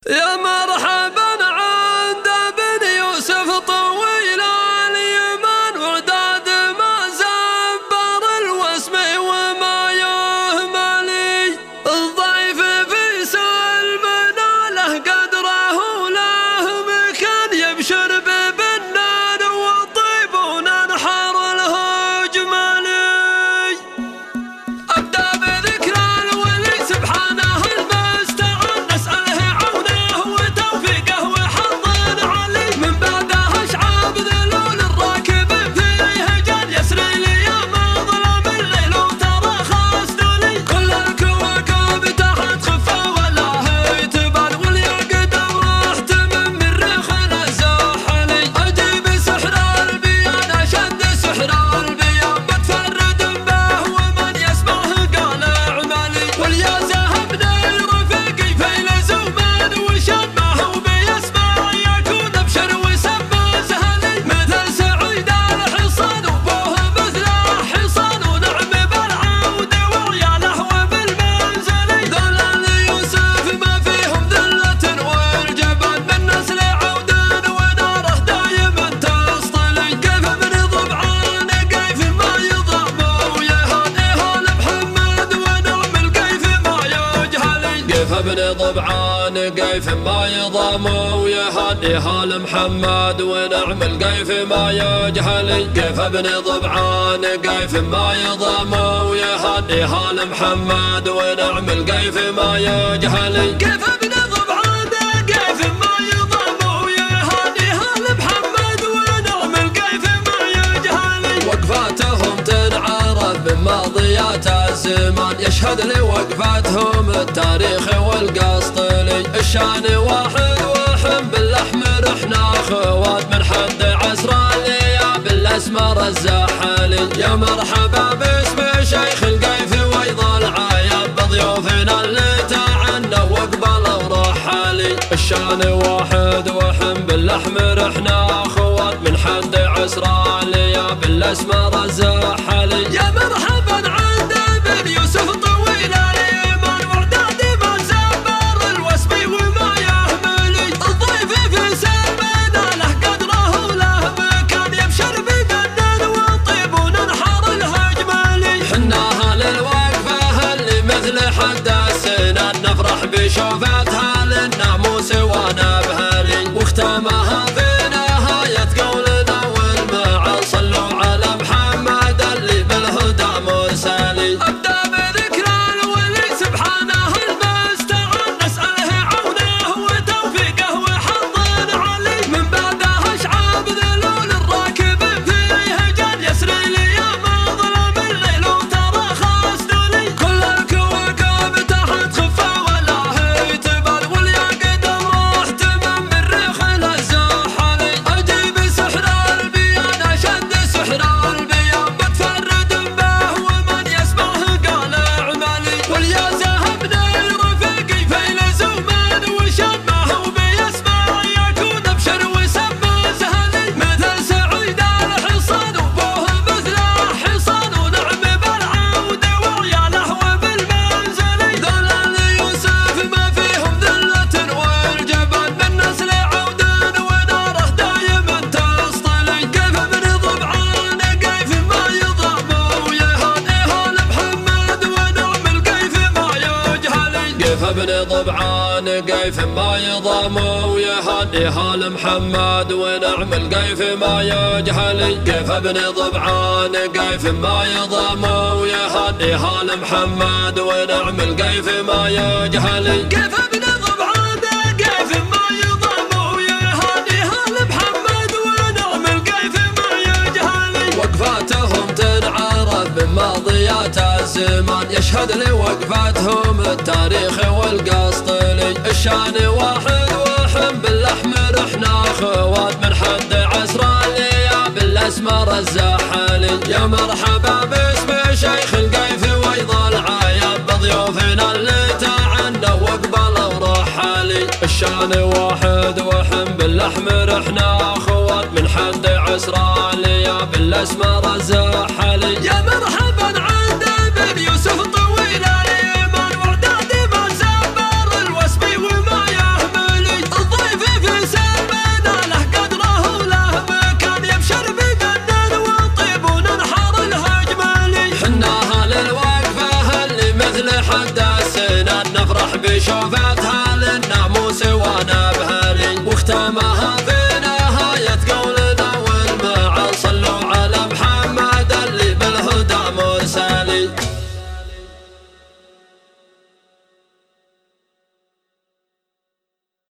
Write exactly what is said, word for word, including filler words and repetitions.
يا مرحبا عند ابن يوسف طويل اليمن وعداد ما زبر الوسم وما يهملي الضيف في سلمنا له قدره وله مكان يبشر ببنان والطيب وننحر له جمالي. ابدا بذكر الولي سبحانه المستعان نسأله عونه وتوفيقه وحظ علي من بعده شعاب ذلول الراكب فيه جان يسري لي ما ظلم الليل وترى خاسدني كل الكواكب تحت خفه ولا هي تبان واليقظ رحت من مريخ الزحلي اجيب سحر البيان اشد سحر البيان بتفرد به ومن يسمعه قال اعملي واليا ذهب رفيقي فيلزومان وشمه وبيسمع يكون ابشر وسمى زهلي مثل سعيد الحصان وبوه مثل حصان ونعم بالعود وعياله وبالمنزلي ذلال يوسف ما فيهم ذلة والجبان من نسل عود وناره دايما تسطلي كيف ابن ضبعان كيف ما يضام ويهان اهال محمد ونعم الكيف ما يجهلي كيف ابن ضبعان كيف ما يضام ويهان اهال محمد ونعم الكيف ما يجهلي كيف ابن ضبعان كيف ما يضام ويهان اهال محمد ونعم الكيف ما يجهلي كيف ابن ضبعان كيف ما يضام ويهان اهال محمد ونعم الكيف ما يجهلي وقفاتهم تنعرف من ماضيات الزمان يشهد لي وقفاتهم التاريخ والقسطلي الشان واحد وحم بالاحمر احنا اخوات من حد عصر يا بالاسمر الزحلي يا مرحبا باسم شيخ القيف ويظل عايب بضيوفنا اللي تعنى وقبلوا ورحلي الشان واحد وحم بالاحمر احنا اخوات من حد عصر يا بالاسمر الزحلي يا مرحبا عند ابن يوسف طويل اليمن وعداد ما زبر الوسم وما يهملي الضيف في سلمنا له قدره وله مكان يبشر ببنان والطيب وننحر له جمالي حناها للوقفه اللي مثل حد السنان نفرح بشوفتها للناموس ونبهلي واختامها في نهايه قولنا والمعان صلوا على محمد اللي بالهدى مرسلي ابدا بذكر الولي سبحانه المستعان نسأله عونه وتوفيقه وحظ علي من بعده شعاب ذلول الراكب فيه جان يسري لي ما ظلم الليل وترى خاسدني كل الكواكب تحت خفه ولا هي تبان واليقظ رحت من مريخ الزحلي اجيب سحر البيان اشد سحر البيان بتفرد به ومن يسمعه قال اعملي واليا ذهب رفيقي فيلزومان وشمه وبيسمع يكون ابشر وسمى زهلي مثل سعيد الحصان وبوه مثل حصان ونعم بالعود وعياله وبالمنزلي ذلال يوسف ما فيهم ذلة والجبان من نسل عود وناره دايما تسطلي كيف ابن ضبعان كيف ما يضام ويهان اهال محمد ونعم الكيف ما يجهلي كيف ابن ضبعان كيف ما يضام ويهان اهال محمد ونعم الكيف ما يجهلي كيف ابن ضبعان كيف ما يضام ويهان اهال محمد ونعم الكيف ما يجهلي كيف ابن ضبعان كيف ما يضام ويهان اهال محمد ونعم الكيف ما يجهلي وقفاتهم تنعرف من ماضيات الزمان يشهد لي وقفاتهم التاريخ والقسطلي الشان واحد وحم بالاحمر احنا اخوات من حد عصر يا بالاسمر الزحلي يا مرحبا باسم شيخ القيف ويظل عايب بضيوفنا اللي تعنى وقبلوا ورحلي الشان واحد وحم بالاحمر احنا اخوات من حد عصر يا بالاسمر الزحلي يا مرحبا